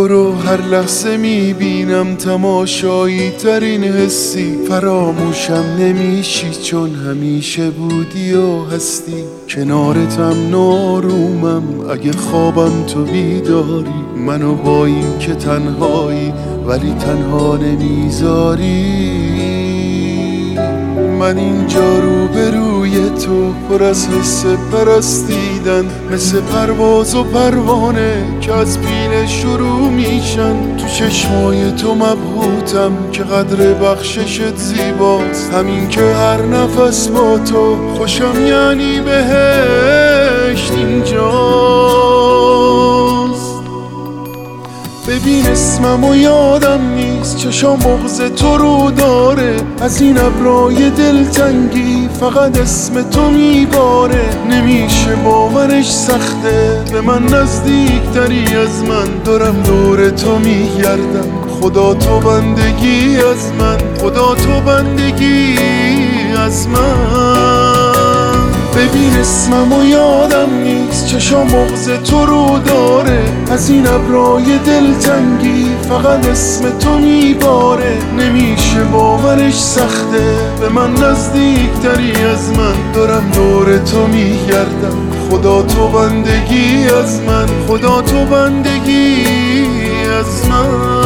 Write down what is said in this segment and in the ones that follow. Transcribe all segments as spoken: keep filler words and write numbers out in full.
تو رو هر لحظه میبینم، تماشایی ترین حسی. فراموشم نمیشی چون همیشه بودی و هستی. کنارتم نارومم اگه خوابم تو بیداری. منو با این که تنهایی ولی تنها نمیذاری. من اینجا رو به روی تو پر از حس پرستیدن، مثل پرواز و پروانه که از پیل شروع میشن. تو چشمای تو مبهوتم که قدر بخششت زیباست. همین که هر نفس با تو خوشم یعنی بهشت اینجاست. ببین اسمم و یادم نیست، چشام بغض تو رو داره. از این ابرای دلتنگی فقط اسم تو میباره. نمیشه باورش سخته، به من نزدیک تری از من. دارم دور تو میگردم، خدا تو بندگی از من. خدا تو بندگی از من. ببین اسمم و یادم نیست، چشام بغض تو رو داره. از این ابرای دلتنگی فقط اسم تو میباره. نمیشه باورش سخته، به من نزدیک تری از من. دارم دور تو میگردم، خدا تو بندگی از من. خدا تو بندگی از من.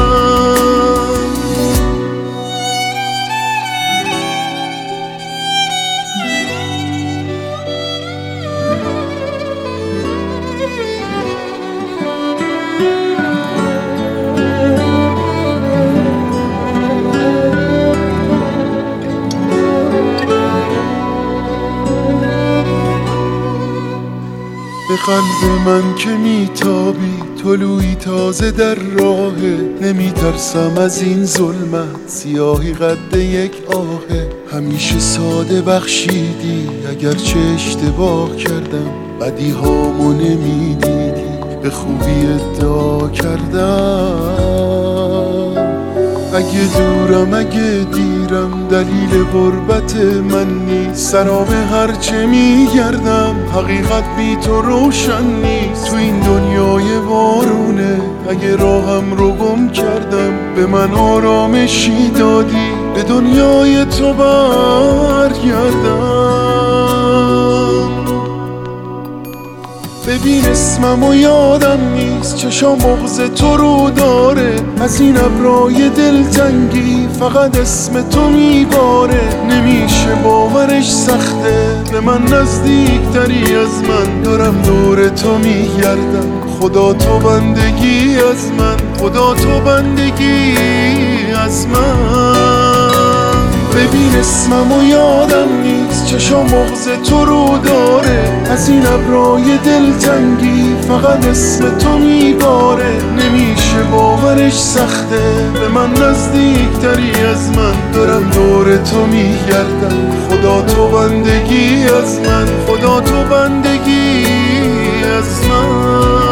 به قلب من که میتابی، طلوعی تازه در راهه. نمیترسم از این ظلمت، سیاهی قد یک آهه. همیشه ساده بخشیدی اگرچه اشتباه کردم. بدی هامو نمیدیدی، به خوبی ادعا کردم. اگه دورم اگه دیرم، دلیل غربت من نیست. سراب هرچه میگردم، حقیقت بی تو روشن نیست. تو این دنیای وارونه، اگه راهم رو گم کردم. به من آرامشی دادی، به دنیای تو برگردم. ببین اسمم و یادم نیست، چشام بغض تو رو داره. از این ابرای دلتنگی فقط اسم تو میباره. نمیشه باورش سخته، به من نزدیک تری از من. دارم دور تو میگردم، خدا تو بندگی از من. خدا تو بندگی از من. ببین اسمم و یادم نیست، چشام بغض تو رو داره. از این ابرای دلتنگی فقط اسم تو میباره. نمیشه باورش سخته، به من نزدیک تری از من. دارم دور تو میگردم، خدا تو بندگی از من. خدا تو بندگی از من.